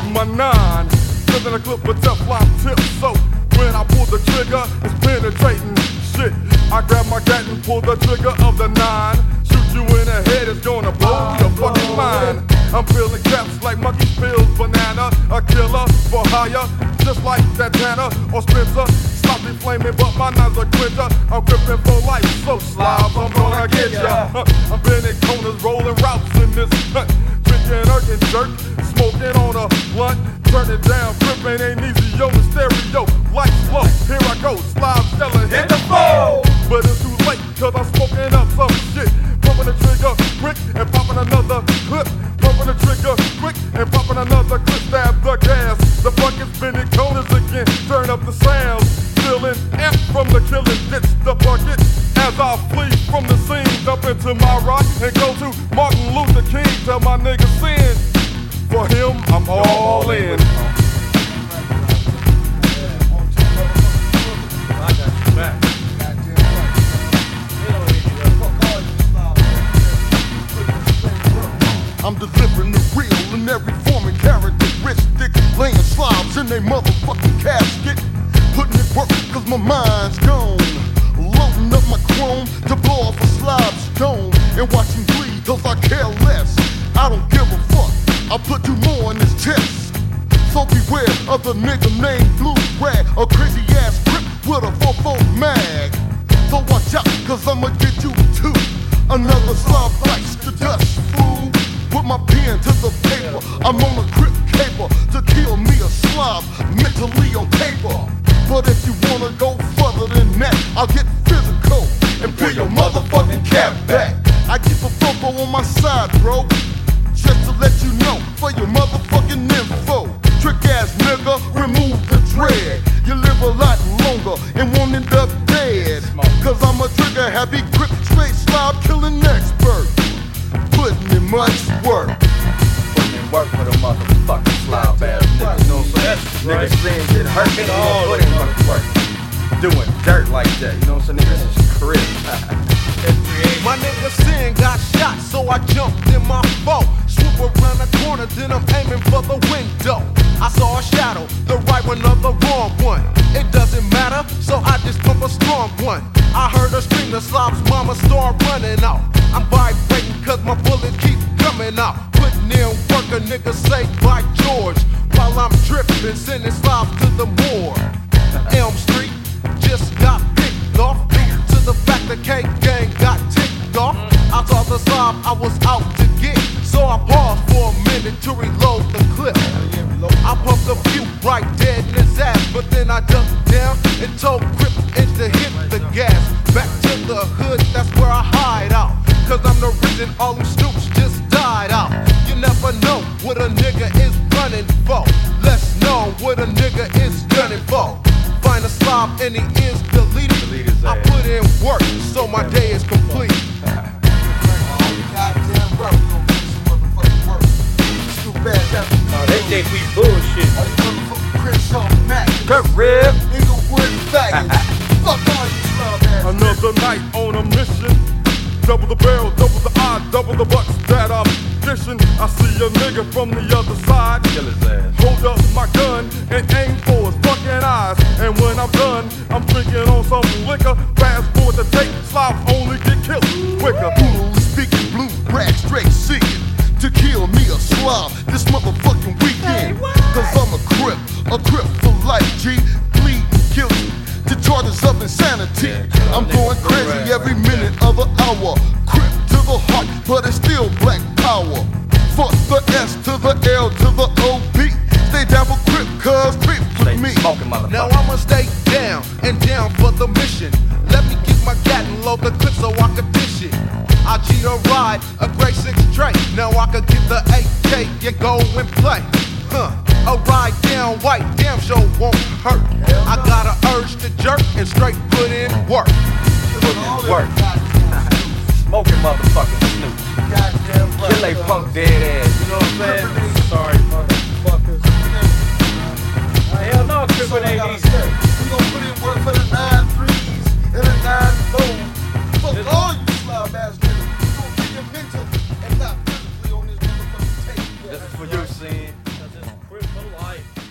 my 9. Filling a clip with Teflon tips, so when I pull the trigger, it's penetrating. Shit, I grab my gat and pull the trigger of the 9. Shoot you in the head, it's gonna blow your fucking mind. I'm feeling caps like monkey pills, banana, a killer for hire, just like Santana or Spencer. Stop me flaming, but my nine's a quinter. I'm gripping for life, so slobs, I'm gonna get ya. I'm bending corners, rolling routes in this hut. Drinking Erk and jerk, smoking on a blunt. Turn it down, gripping ain't easy, yo, the stereo. Lights low, here I go, slobs yelling, hit the floor. But it's too late, cause I'm smoking up some shit. Pumping the trigger quick and popping another clip. Pumping the trigger quick and popping another clip. Stab the gas, the bucket's bending corners again. Turn up the sound, feeling amp from the killing. Ditch the bucket as I flee from the scene. Jump into my rock and go to Martin Luther King. Tell my nigga sin, for him I'm all in. I'm delivering the real in every form and characteristic. Laying slobs in they motherfucking casket. Putting it work cause my mind's gone. Loading up my chrome to blow off a slob's dome. And watch him bleed cause I care less. I don't give a fuck, I'll put you more in his chest. So beware of the nigga named Blue Rag, a crazy ass grip with a 4-4 mag. So watch out cause I'ma get you too. Another slob bites the dust, fool. Put my pen to the paper, I'm on a grip caper to kill me a slob, mentally on paper. But if you wanna go further than that, I'll get physical and pull your motherfucking cap back. I keep a fofo on my side, bro, just to let you know, for your motherfucking info. Trick ass nigga, remove the dread. You live a lot longer and won't end up dead. Cause I'm a trigger happy grip, straight slob killing expert. Putting in much work. Putting in work for the motherfucking slob ass niggas. You know what I'm saying? Niggas saying shit hurt, niggas put in much work. Doing dirt like that, you know what I'm saying? Niggas is career. My nigga Sin got shot, so I jumped in my boat. Swoop around the corner, then I'm aiming for the window. I saw a shadow, the right one or the wrong one. It doesn't matter, so I just pump a strong one. I heard her scream, the slob's mama start running out. I'm vibrating cause my bullets keep coming out. Putting in work, a nigga say by George. While I'm dripping, sending slobs to the morgue. Elm Street just got picked off. Due to the fact the K-gang got ticked off. I saw the slob I was out to get, so I paused for a minute to reload the clip. I pumped a few right dead in his ass, but then I ducked down and told Crip Inch to hit the gas. Back to the hood, that's where I hide out. Cause I'm the reason all them Snoops just died out. You never know what a nigga is running for. Let's know what a nigga is gunning for. Find a slob and he is deleted. I put in work, so my day is complete. Oh, they think we bullshit. Career. Another night on a mission. Double the barrel, double the odds, double the bucks that I'm dishing. I see a nigga from the other side. Kill his ass. Hold up my gun and aim for his fucking eyes. And when I'm done, I'm drinking on some liquor. Fast forward the tape, slobs only get killed quicker. Who speaking blue rag straight seeking to kill me a slob this motherfucking weekend. Cause I'm a crip for life, G. Bleeding guilty to charges of insanity. I'm going crazy every minute of the hour. Crip to the heart, but it's still black power. Fuck the S to the L to the O-B. Stay down for crip, cuz crip with me. Now I'ma stay down and down for the mission. Let me get my gat and load the clip so I can dish it. I cheat a ride, a great 6 straight. Now I can get the AK and go and play. A ride down white, damn sure won't hurt. I got an urge to jerk and straight put in work. Put in work. Smoking motherfucking Snoops. Kill they punk dead ass, you know what I'm saying? Sorry, motherfuckers. Hell no, Crip ain't easy. We gon' put in work for the 9 threes and the 9 fours. Fuck all you slob ass niggas. We gon' get your mental and not physically on this motherfucking tape. This is for you, Sin. We're for life.